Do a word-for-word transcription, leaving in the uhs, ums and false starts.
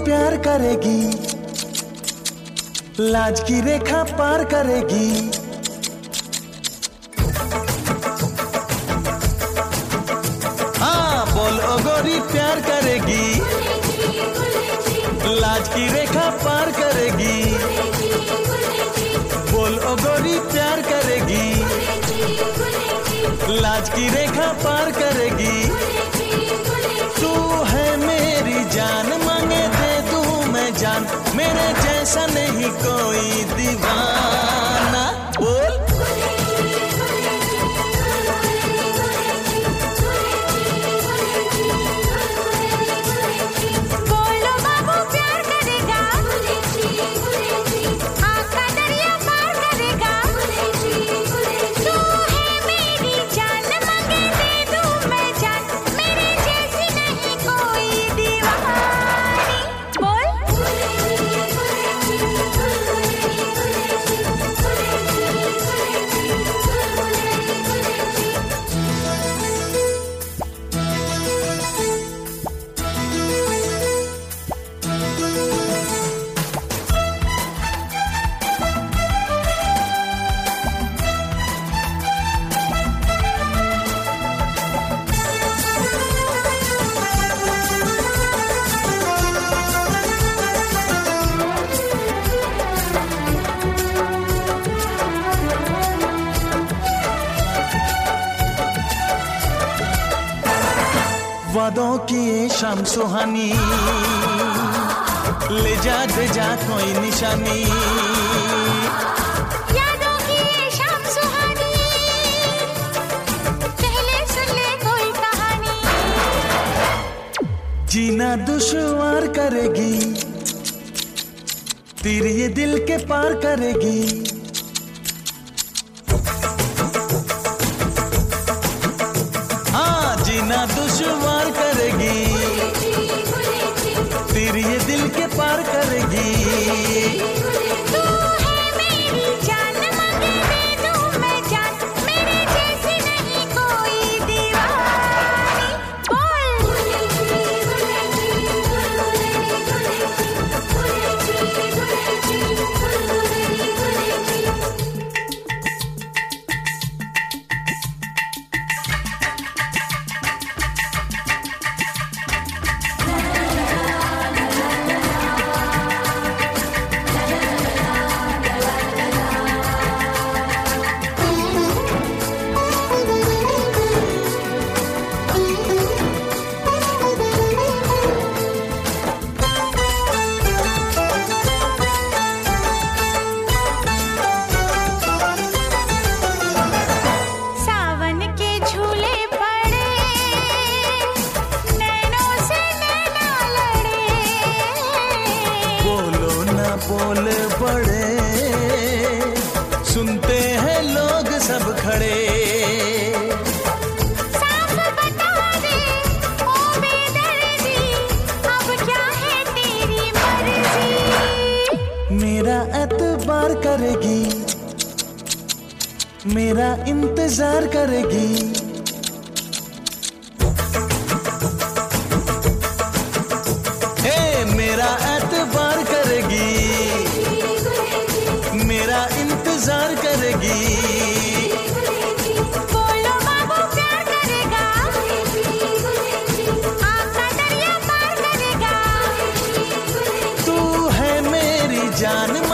प्यार करेगी, लाज की रेखा पार करेगी। हाँ बोल ओ गोरी प्यार करेगी, लाज की रेखा पार करेगी। बोल ओ गोरी प्यार करेगी, लाज की रेखा पार करेगी। तू है मेरी जान, मांगे दे दूं मैं जान, मेरे जैसा नहीं कोई दीवाना। बोल वादों की ये शाम सुहानी, ले जा दे जा कोई निशानी। यादों की ये शाम सुहानी, पहले सुन ले कोई कहानी। जीना दुश्वार करेगी, तेरे ये दिल के पार करेगी। हाँ जीना दुश्वार करेगी, तेरे ये दिल के पार करेगी। तू है मेरी जान, मांगे दे दूं मैं जान, मेरे जैसी नहीं कोई दीवानी। बोल पड़े, सुनते हैं लोग सब खड़े। साफ बता दे ओ बेदर्दी, अब क्या है तेरी मर्जी। मेरा एतबार करेगी, मेरा इंतजार करेगी। हे मेरा एतबार करेगी, मेरा इंतजार करेगी। बोलो बाबू प्यार करेगा, आपका दरिया पार करेगा। तू है मेरी जान,